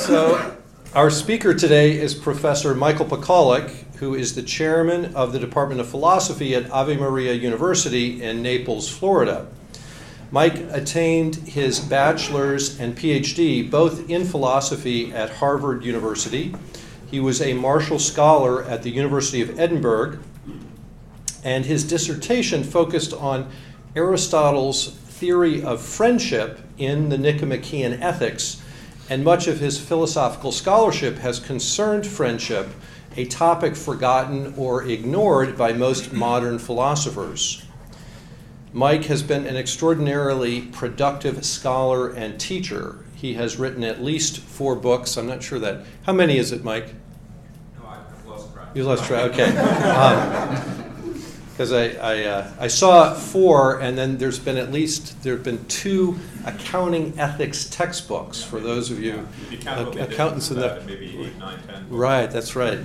So our speaker today is Professor Michael Pakaluk, who is the chairman of the Department of Philosophy at Ave Maria University in Naples, Florida. Mike attained his bachelor's and PhD both in philosophy at Harvard University. He was a Marshall Scholar at the University of Edinburgh, and his dissertation focused on Aristotle's theory of friendship in the Nicomachean Ethics, and much of his philosophical scholarship has concerned friendship, a topic forgotten or ignored by most modern philosophers. Mike has been an extraordinarily productive scholar and teacher. He has written at least 4 books. I'm not sure that. How many is it, Mike? No, I've lost track. You lost track, okay. Because I saw 4, and then there have been 2 accounting ethics textbooks for those of you accountants in the maybe 8, 9, 10. Right, that's right.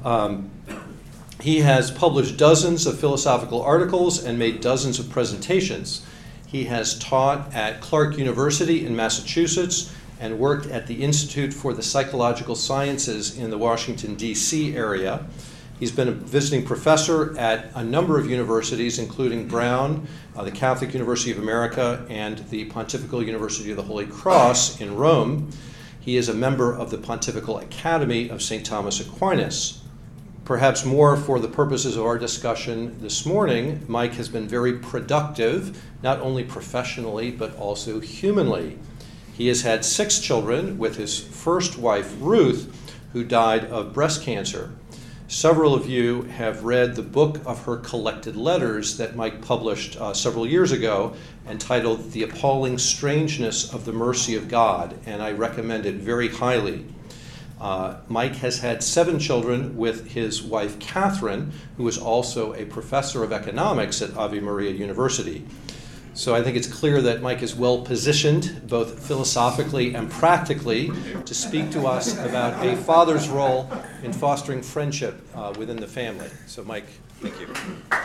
He has published dozens of philosophical articles and made dozens of presentations. He has taught at Clark University in Massachusetts and worked at the Institute for the Psychological Sciences in the Washington, D.C. area. He's been a visiting professor at a number of universities, including Brown, the Catholic University of America, and the Pontifical University of the Holy Cross in Rome. He is a member of the Pontifical Academy of St. Thomas Aquinas. Perhaps more for the purposes of our discussion this morning, Mike has been very productive, not only professionally, but also humanly. He has had 6 children with his first wife, Ruth, who died of breast cancer. Several of you have read the book of her collected letters that Mike published several years ago, entitled The Appalling Strangeness of the Mercy of God, and I recommend it very highly. Mike has had 7 children with his wife, Catherine, who is also a professor of economics at Ave Maria University. So I think it's clear that Mike is well positioned, both philosophically and practically, to speak to us about a father's role in fostering friendship within the family. So Mike, thank you.